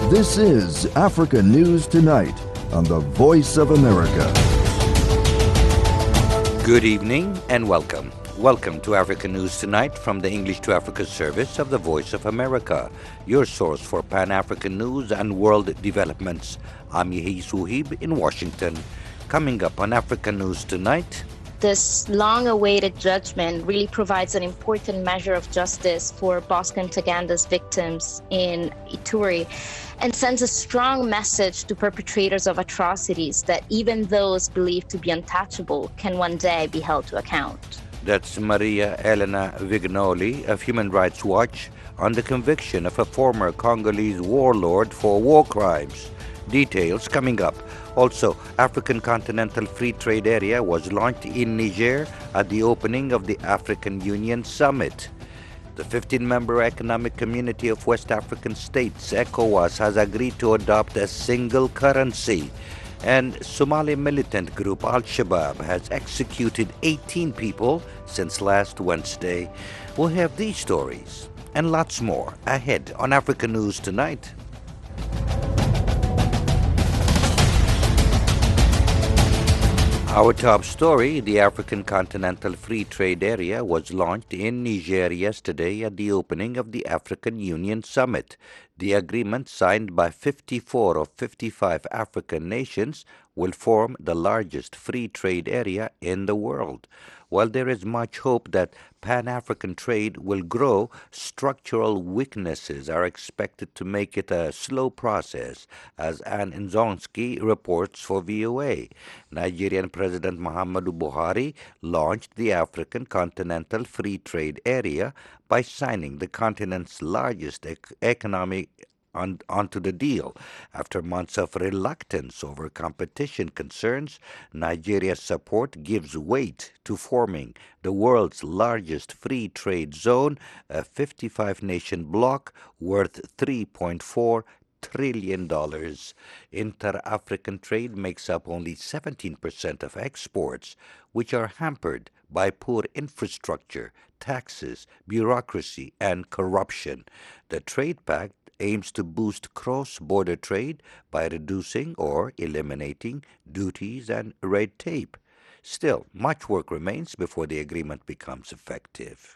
This is Africa News Tonight on the Voice of America. Good evening and welcome. Welcome to Africa News Tonight from the English to Africa service of the Voice of America, your source for Pan-African news and world developments. I'm Yehi Suhib in Washington. Coming up on Africa News Tonight. This long-awaited judgment really provides an important measure of justice for Bosco Ntaganda's victims in Ituri and sends a strong message to perpetrators of atrocities that even those believed to be untouchable can one day be held to account. That's Maria Elena Vignoli of Human Rights Watch on the conviction of a former Congolese warlord for war crimes. Details coming up. Also, African Continental Free Trade Area was launched in Niger at the opening of the African Union Summit. The 15-member Economic Community of West African States, ECOWAS, has agreed to adopt a single currency. And Somali militant group Al-Shabaab has executed 18 people since last Wednesday. We'll have these stories and lots more ahead on Africa News Tonight. Our top story, the African Continental Free Trade Area was launched in Niger yesterday at the opening of the African Union Summit. The agreement, signed by 54 of 55 African nations, will form the largest free trade area in the world. While there is much hope that Pan-African trade will grow, structural weaknesses are expected to make it a slow process, as Anne Nzonski reports for VOA. Nigerian President Muhammadu Buhari launched the African Continental Free Trade Area by signing the continent's largest economic onto the deal. After months of reluctance over competition concerns, Nigeria's support gives weight to forming the world's largest free trade zone, a 55-nation bloc worth $3.4 trillion. Inter-African trade makes up only 17% of exports, which are hampered by poor infrastructure, taxes, bureaucracy, and corruption. The Trade Pact aims to boost cross-border trade by reducing or eliminating duties and red tape. Still, much work remains before the agreement becomes effective.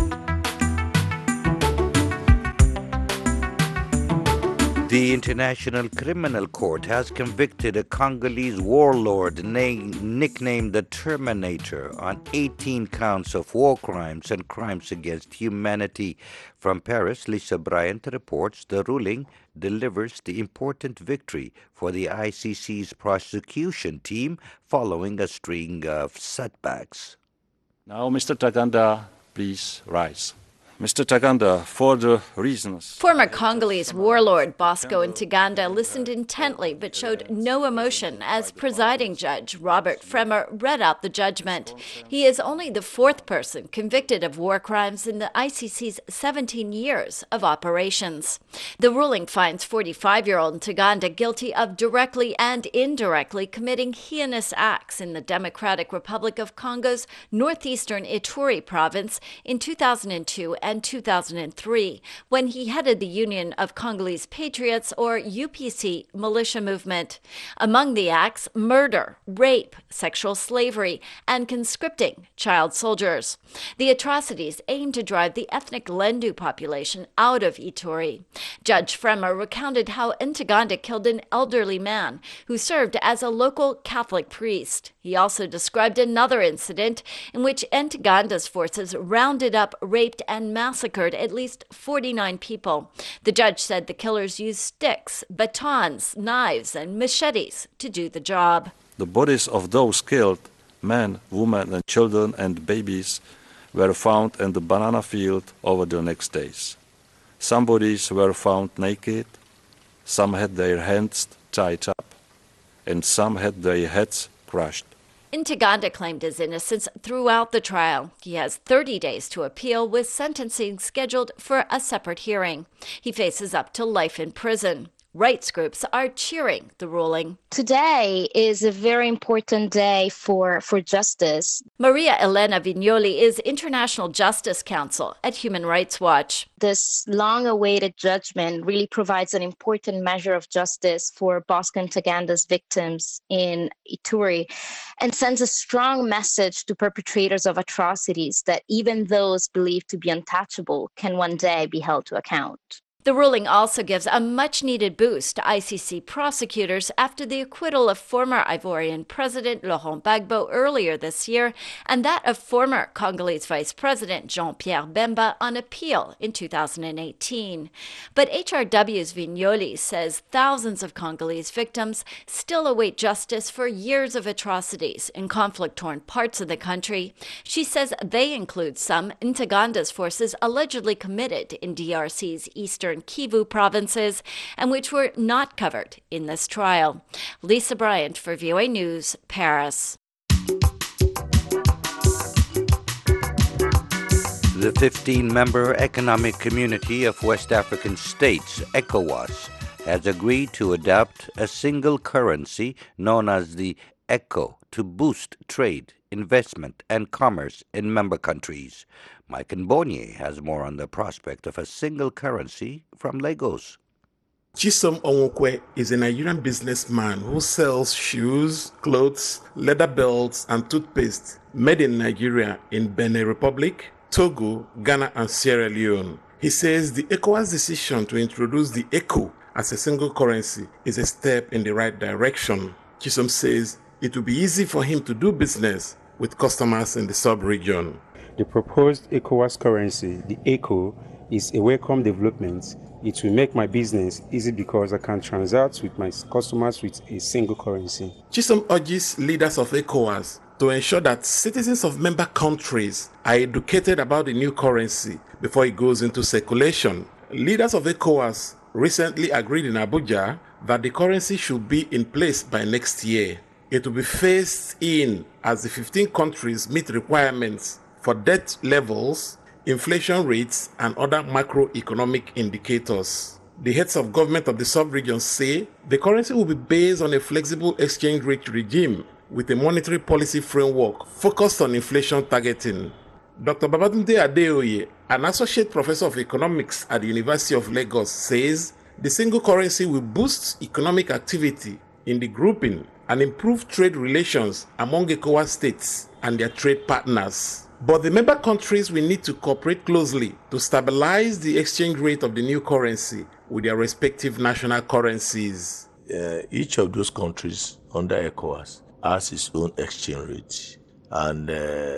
The International Criminal Court has convicted a Congolese warlord nicknamed the Terminator on 18 counts of war crimes and crimes against humanity. From Paris, Lisa Bryant reports the ruling delivers the important victory for the ICC's prosecution team following a string of setbacks. Now, Mr. Ntaganda, please rise. Mr. Ntaganda, for the reasons... Former Congolese warlord Bosco Ntaganda listened intently but showed no emotion as presiding judge Robert Fremmer read out the judgment. He is only the fourth person convicted of war crimes in the ICC's 17 years of operations. The ruling finds 45-year-old Ntaganda guilty of directly and indirectly committing heinous acts in the Democratic Republic of Congo's northeastern Ituri province in 2002 and 2003, when he headed the Union of Congolese Patriots, or UPC, militia movement. Among the acts, murder, rape, sexual slavery, and conscripting child soldiers. The atrocities aim to drive the ethnic Lendu population out of Ituri. Judge Fremmer recounted how Ntaganda killed an elderly man who served as a local Catholic priest. He also described another incident in which Ntaganda's forces rounded up, raped, and massacred at least 49 people. The judge said the killers used sticks, batons, knives, and machetes to do the job. The bodies of those killed, men, women, and children and babies, were found in the banana field over the next days. Some bodies were found naked, some had their hands tied up, and some had their heads crushed. Ntaganda claimed his innocence throughout the trial. He has 30 days to appeal, with sentencing scheduled for a separate hearing. He faces up to life in prison. Rights groups are cheering the ruling. Today is a very important day for justice. Maria Elena Vignoli is International Justice Counsel at Human Rights Watch. This long-awaited judgment really provides an important measure of justice for Bosco Ntaganda's victims in Ituri and sends a strong message to perpetrators of atrocities that even those believed to be untouchable can one day be held to account. The ruling also gives a much-needed boost to ICC prosecutors after the acquittal of former Ivorian President Laurent Gbagbo earlier this year and that of former Congolese Vice President Jean-Pierre Bemba on appeal in 2018. But HRW's Vignoli says thousands of Congolese victims still await justice for years of atrocities in conflict-torn parts of the country. She says they include some Ntaganda's forces allegedly committed in DRC's eastern Kivu provinces and which were not covered in this trial. Lisa Bryant for VOA News, Paris. The 15-member Economic Community of West African States, ECOWAS, has agreed to adopt a single currency known as the ECO to boost trade, investment, and commerce in member countries. Mike Mbonye has more on the prospect of a single currency from Lagos. Chisom Onwokwe is a Nigerian businessman who sells shoes, clothes, leather belts, and toothpaste made in Nigeria in Benin Republic, Togo, Ghana, and Sierra Leone. He says the ECOWAS decision to introduce the ECO as a single currency is a step in the right direction. Chisom says it will be easy for him to do business with customers in the sub-region. The proposed ECOWAS currency, the ECO, is a welcome development. It will make my business easy because I can transact with my customers with a single currency. Chisom urges leaders of ECOWAS to ensure that citizens of member countries are educated about the new currency before it goes into circulation. Leaders of ECOWAS recently agreed in Abuja that the currency should be in place by next year. It will be phased in as the 15 countries meet requirements for debt levels, inflation rates, and other macroeconomic indicators. The heads of government of the sub-region say the currency will be based on a flexible exchange rate regime with a monetary policy framework focused on inflation targeting. Dr. Babatunde Adeoye, an associate professor of economics at the University of Lagos, says the single currency will boost economic activity in the grouping and improve trade relations among ECOWAS states and their trade partners. But the member countries will need to cooperate closely to stabilize the exchange rate of the new currency with their respective national currencies. Each of those countries under ECOWAS has its own exchange rate, and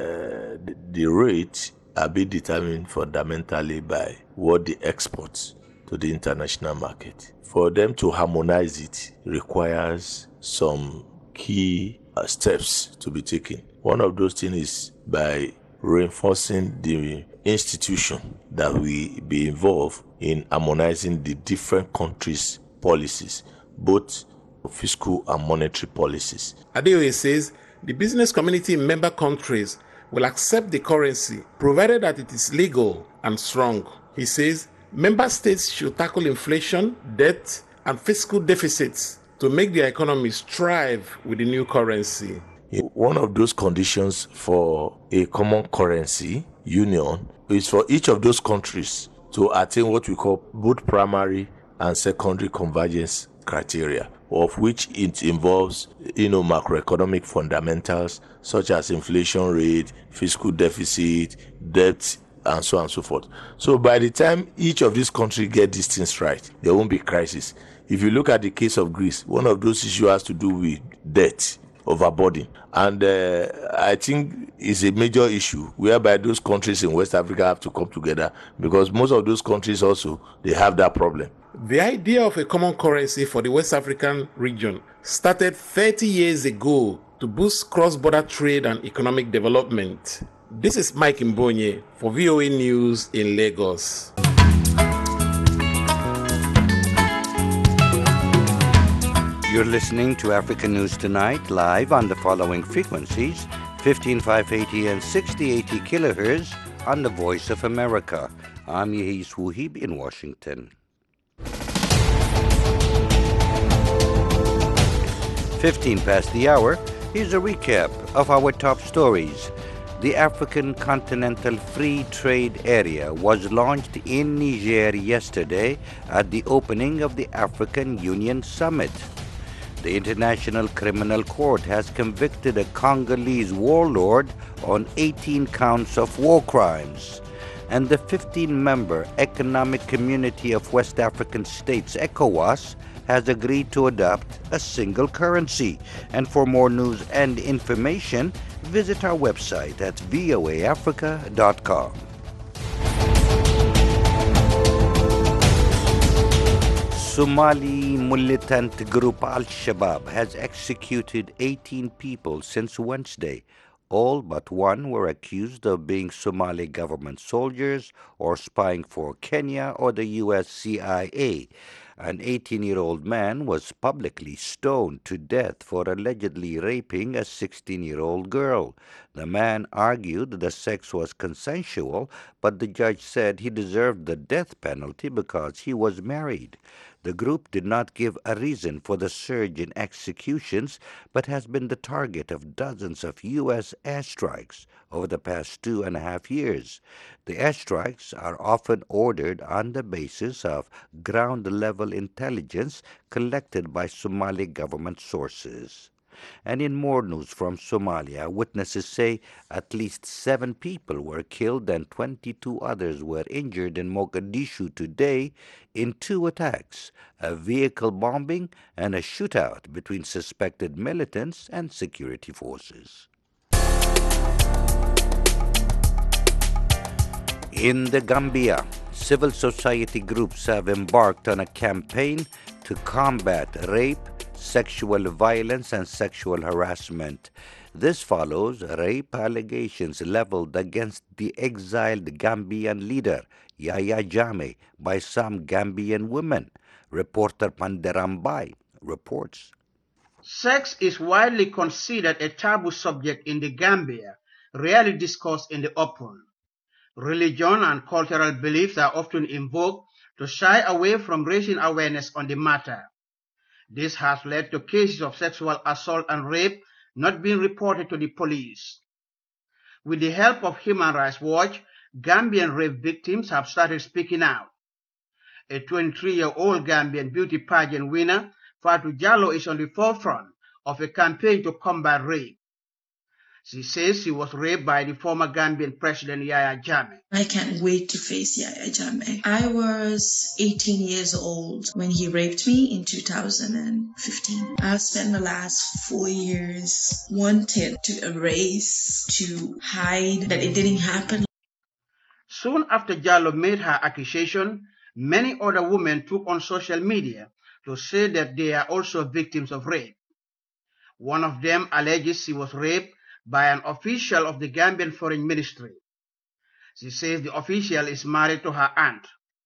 the rate are being determined fundamentally by what they export to the international market. For them to harmonize it requires some key steps to be taken. One of those things is by reinforcing the institution that will be involved in harmonizing the different countries' policies, both fiscal and monetary policies. Adeoye says the business community in member countries will accept the currency provided that it is legal and strong. He says member states should tackle inflation, debt, and fiscal deficits to make their economies thrive with the new currency. One of those conditions for a common currency union is for each of those countries to attain what we call both primary and secondary convergence criteria, of which it involves, macroeconomic fundamentals such as inflation rate, fiscal deficit, debt, and so on and so forth. So by the time each of these countries get these things right, there won't be crisis. If you look at the case of Greece, one of those issues has to do with debt, overburden, and I think it's a major issue whereby those countries in West Africa have to come together, because most of those countries also, they have that problem. The idea of a common currency for the West African region started 30 years ago to boost cross-border trade and economic development. This is Mike Mbonye for VOA News in Lagos. You're listening to African News Tonight, live on the following frequencies: 15580 and 6080 kilohertz on the Voice of America. I'm Yehis Wuhib in Washington. 15 past the hour, here's a recap of our top stories. The African Continental Free Trade Area was launched in Niger yesterday at the opening of the African Union Summit. The International Criminal Court has convicted a Congolese warlord on 18 counts of war crimes. And the 15-member Economic Community of West African States, ECOWAS, has agreed to adopt a single currency. And for more news and information, visit our website at voaafrica.com. Somali militant group Al-Shabaab has executed 18 people since Wednesday. All but one were accused of being Somali government soldiers or spying for Kenya or the U.S. CIA. An 18-year-old man was publicly stoned to death for allegedly raping a 16-year-old girl. The man argued the sex was consensual, but the judge said he deserved the death penalty because he was married. The group did not give a reason for the surge in executions, but has been the target of dozens of U.S. airstrikes over the past 2.5 years. The airstrikes are often ordered on the basis of ground-level intelligence collected by Somali government sources. And in more news from Somalia, witnesses say at least 7 people were killed and 22 others were injured in Mogadishu today in 2 attacks, a vehicle bombing and a shootout between suspected militants and security forces. In the Gambia, civil society groups have embarked on a campaign to combat rape, sexual violence, and sexual harassment. This follows rape allegations leveled against the exiled Gambian leader, Yaya Jammeh, by some Gambian women. Reporter Panderambai reports. Sex is widely considered a taboo subject in the Gambia, rarely discussed in the open. Religion and cultural beliefs are often invoked to shy away from raising awareness on the matter. This has led to cases of sexual assault and rape not being reported to the police. With the help of Human Rights Watch, Gambian rape victims have started speaking out. A 23-year-old Gambian beauty pageant winner, Fatou Jallow, is on the forefront of a campaign to combat rape. She says she was raped by the former Gambian president Yaya Jammeh. I can't wait to face Yaya Jammeh. I was 18 years old when he raped me in 2015. I've spent the last 4 years wanting to erase, to hide that it didn't happen. Soon after Jallow made her accusation, many other women took on social media to say that they are also victims of rape. One of them alleges she was raped by an official of the Gambian Foreign Ministry. She says the official is married to her aunt.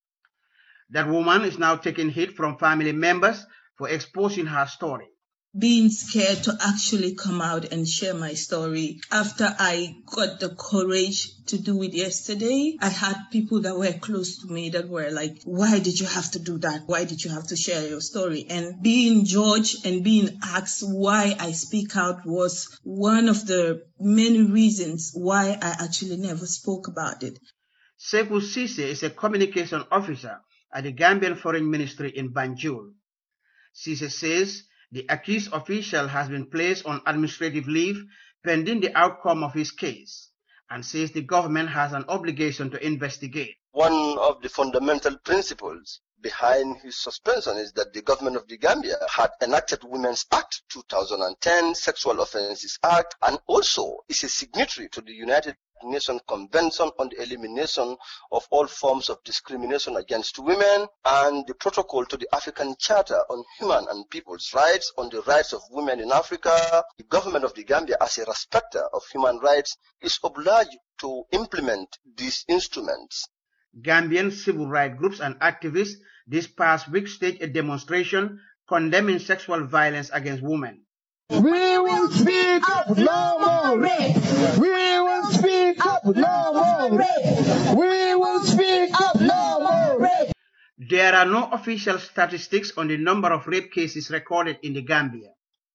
That woman is now taking heat from family members for exposing her story. Being scared to actually come out and share my story. After I got the courage to do it yesterday, I had people that were close to me that were like, why did you have to do that? Why did you have to share your story? And being judged and being asked why I speak out was one of the many reasons why I actually never spoke about it. Sekou Cisse is a communication officer at the Gambian Foreign Ministry in Banjul. Cisse says the accused official has been placed on administrative leave pending the outcome of his case, and says the government has an obligation to investigate. One of the fundamental principles behind his suspension is that the government of the Gambia had enacted Women's Act 2010, Sexual Offences Act, and also is a signatory to the United Nations Convention on the Elimination of All Forms of Discrimination Against Women and the Protocol to the African Charter on Human and People's Rights on the Rights of Women in Africa. The government of the Gambia, as a respecter of human rights, is obliged to implement these instruments. Gambian civil rights groups and activists this past week staged a demonstration condemning sexual violence against women. We will speak up, no more rape. We will speak up, no more rape. We will speak up, no more rape. There are no official statistics on the number of rape cases recorded in the Gambia.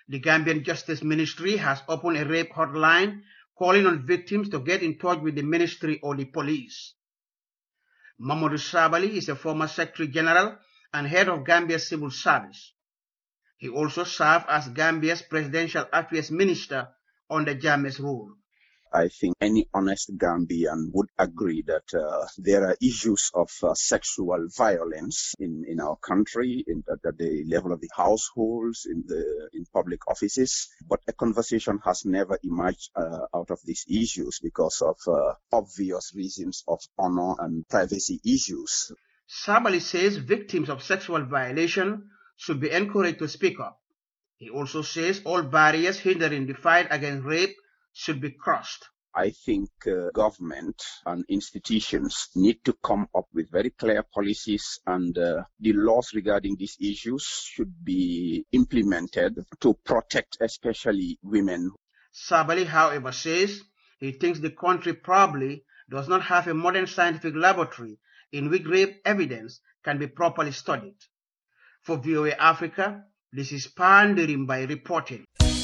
The Gambian Justice Ministry has opened a rape hotline calling on victims to get in touch with the ministry or the police. Mamadou Sabally is a former Secretary General and head of Gambia's Civil Service. He also served as Gambia's Presidential Affairs Minister under Jammeh's rule. I think any honest Gambian would agree that there are issues of sexual violence in our country, at the level of the households, in public offices. But a conversation has never emerged out of these issues because of obvious reasons of honor and privacy issues. Sabally says victims of sexual violation should be encouraged to speak up. He also says all barriers hindering the fight against rape should be crossed. I think government and institutions need to come up with very clear policies, and the laws regarding these issues should be implemented to protect especially women. Sabally, however, says he thinks the country probably does not have a modern scientific laboratory in which rape evidence can be properly studied. For VOA Africa, this is Pandirimbai reporting.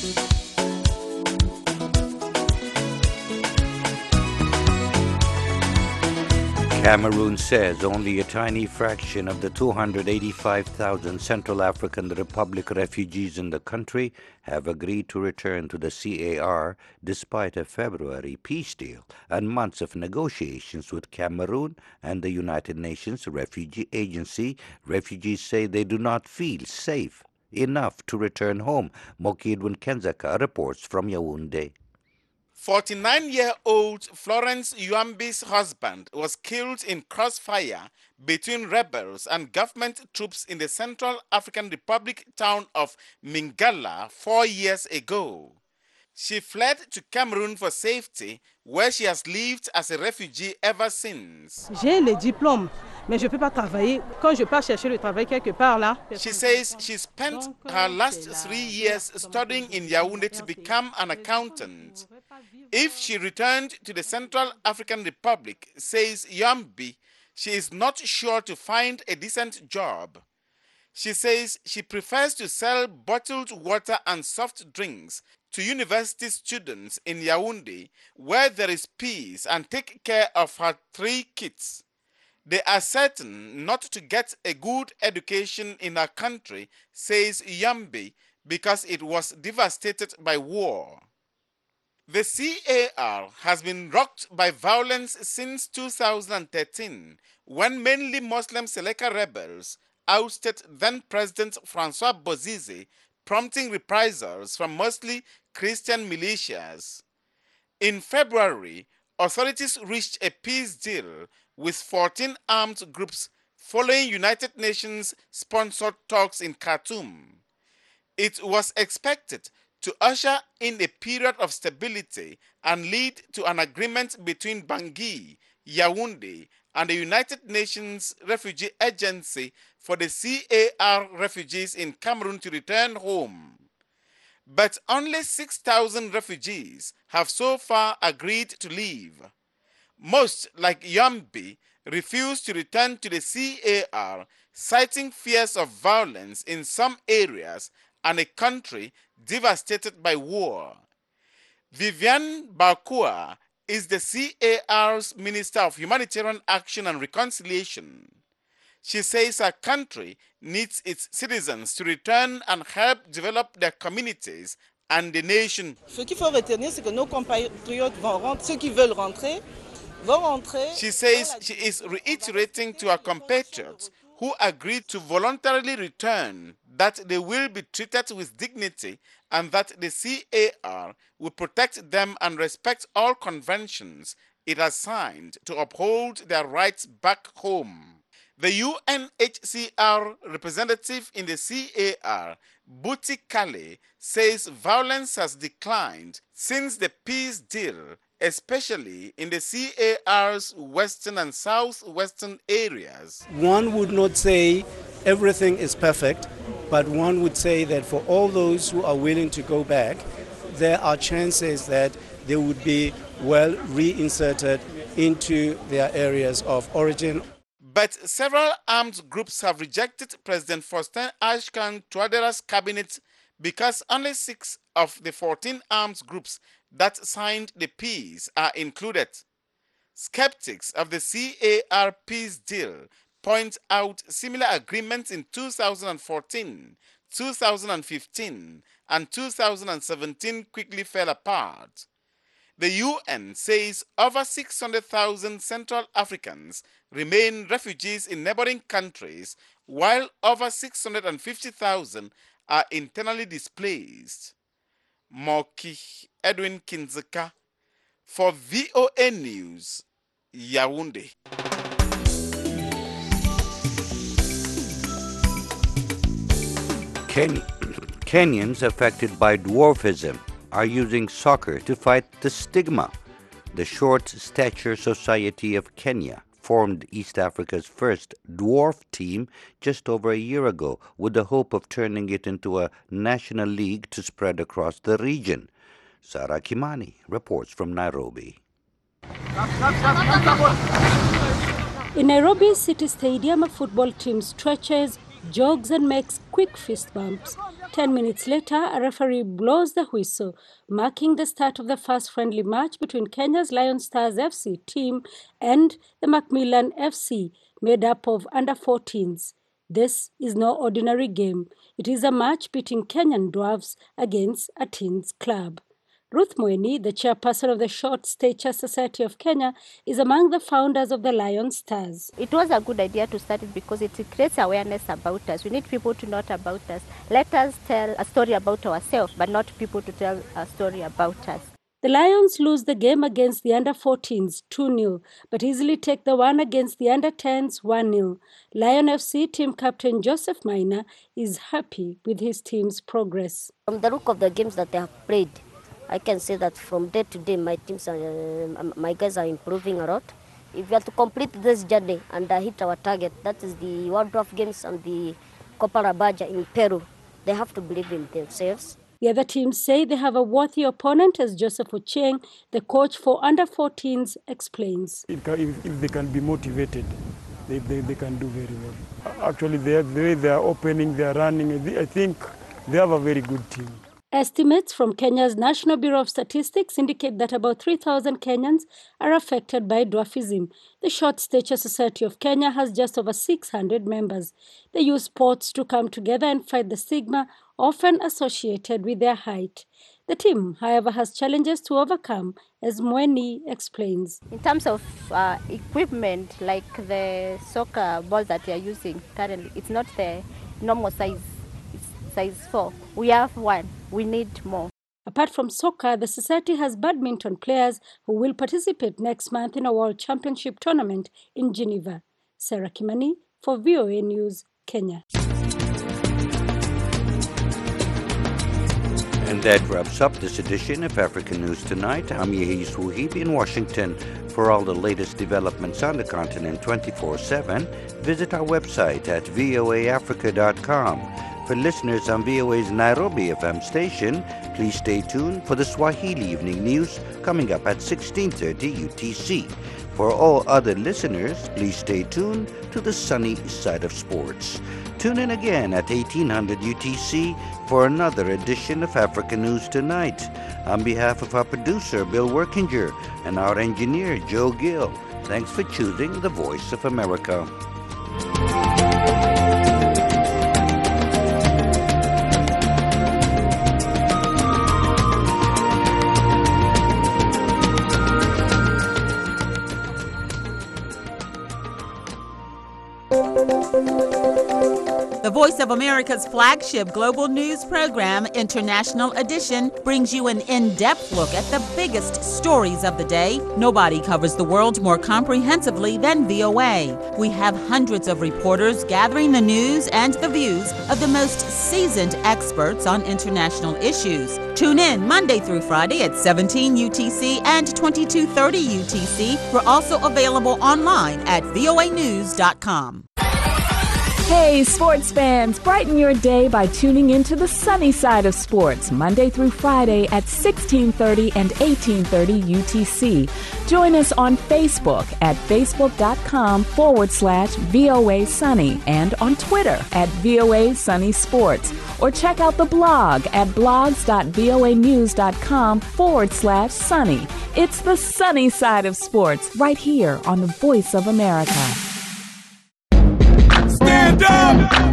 Cameroon says only a tiny fraction of the 285,000 Central African Republic refugees in the country have agreed to return to the CAR despite a February peace deal and months of negotiations with Cameroon and the United Nations Refugee Agency. Refugees say they do not feel safe enough to return home. Mokidwin Kenzaka reports from Yaoundé. 49-year-old Florence Yuambi's husband was killed in crossfire between rebels and government troops in the Central African Republic town of Mingala 4 years ago. She fled to Cameroon for safety, where she has lived as a refugee ever since. J'ai les diplômes, mais je peux pas travailler. Quand je pars chercher le travail quelque part là. She says she spent her last 3 years studying in Yaoundé to become an accountant. If she returned to the Central African Republic, says Yambi, she is not sure to find a decent job. She says she prefers to sell bottled water and soft drinks to university students in Yaoundé, where there is peace, and take care of her 3 kids. They are certain not to get a good education in her country, says Yambi, because it was devastated by war. The CAR has been rocked by violence since 2013, when mainly Muslim Seleka rebels ousted then-President Francois Bozize, prompting reprisals from mostly Christian militias. In February, authorities reached a peace deal with 14 armed groups following United Nations-sponsored talks in Khartoum. It was expected to usher in a period of stability and lead to an agreement between Bangui, Yaoundé, and the United Nations Refugee Agency for the CAR refugees in Cameroon to return home. But only 6,000 refugees have so far agreed to leave. Most, like Yambi, refuse to return to the CAR, citing fears of violence in some areas and a country devastated by war. Viviane Bakua is the CAR's Minister of Humanitarian Action and Reconciliation. She says her country needs its citizens to return and help develop their communities and the nation. Ce qu'il faut retenir, c'est que nos compatriotes vont rentrer, ceux qui veulent rentrer, vont rentrer. She says she is reiterating to her compatriots who agreed to voluntarily return that they will be treated with dignity and that the CAR will protect them and respect all conventions it has signed to uphold their rights back home. The UNHCR representative in the CAR, Buti Kale, says violence has declined since the peace deal, especially in the CAR's western and southwestern areas. One would not say everything is perfect, but one would say that for all those who are willing to go back, there are chances that they would be well reinserted into their areas of origin. But several armed groups have rejected President Faustin Archange Touadéra's cabinet because only 6 of the 14 arms groups that signed the peace are included. Skeptics of the CAR peace deal point out similar agreements in 2014, 2015, and 2017 quickly fell apart. The UN says over 600,000 Central Africans remain refugees in neighboring countries, while over 650,000 are internally displaced. Moki Edwin Kinzeka for VOA News, Yaoundé. Kenyans affected by dwarfism are using soccer to fight the stigma. The Short Stature Society of Kenya formed East Africa's first dwarf team just over a year ago with the hope of turning it into a national league to spread across the region. Sarah Kimani reports from Nairobi. In Nairobi's City Stadium, a football team stretches, jogs and makes quick fist bumps. 10 minutes later, a referee blows the whistle, marking the start of the first friendly match between Kenya's Lion Stars FC team and the Macmillan FC, made up of under-14s. This is no ordinary game. It is a match between Kenyan dwarfs against a teens club. Ruth Mweni, the chairperson of the Short Stature Society of Kenya, is among the founders of the Lion Stars. It was a good idea to start it because it creates awareness about us. We need people to know about us. Let us tell a story about ourselves, but not people to tell a story about us. The Lions lose the game against the under-14s 2-0, but easily take the one against the under-10s 1-0. Lion FC team captain Joseph Maina is happy with his team's progress. From the look of the games that they have played, I can say that from day to day, my guys are improving a lot. If we are to complete this journey and hit our target, that is the World Dwarf Games and the Copa Rabaja in Peru, they have to believe in themselves. The other teams say they have a worthy opponent, as Joseph Ochieng, the coach for under-14s, explains. If they can be motivated, they can do very well. Actually, the way they are opening, they are running, I think they have a very good team. Estimates from Kenya's National Bureau of Statistics indicate that about 3,000 Kenyans are affected by dwarfism. The Short Stature Society of Kenya has just over 600 members. They use sports to come together and fight the stigma often associated with their height. The team, however, has challenges to overcome, as Mweni explains. In terms of equipment, like the soccer ball that we are using currently, it's not the normal size. It's size 4. We have one. We need more. Apart from soccer, the society has badminton players who will participate next month in a World Championship tournament in Geneva. Sarah Kimani for VOA News, Kenya. And that wraps up this edition of African News Tonight. I'm Yehis Wuhib in Washington. For all the latest developments on the continent 24/7, visit our website at voaafrica.com. For listeners on VOA's Nairobi FM station, please stay tuned for the Swahili Evening News coming up at 16:30 UTC. For all other listeners, please stay tuned to the sunny side of sports. Tune in again at 1800 UTC for another edition of African News Tonight. On behalf of our producer, Bill Workinger, and our engineer, Joe Gill, thanks for choosing the Voice of America. The Voice of America's flagship global news program, International Edition, brings you an in-depth look at the biggest stories of the day. Nobody covers the world more comprehensively than VOA. We have hundreds of reporters gathering the news and the views of the most seasoned experts on international issues. Tune in Monday through Friday at 17 UTC and 22:30 UTC. We're also available online at voanews.com. Hey, sports fans, brighten your day by tuning into the sunny side of sports, Monday through Friday at 1630 and 1830 UTC. Join us on Facebook at facebook.com/VOA Sunny and on Twitter at VOA Sunny Sports. Or check out the blog at blogs.voanews.com/sunny. It's the sunny side of sports right here on the Voice of America. Stand up!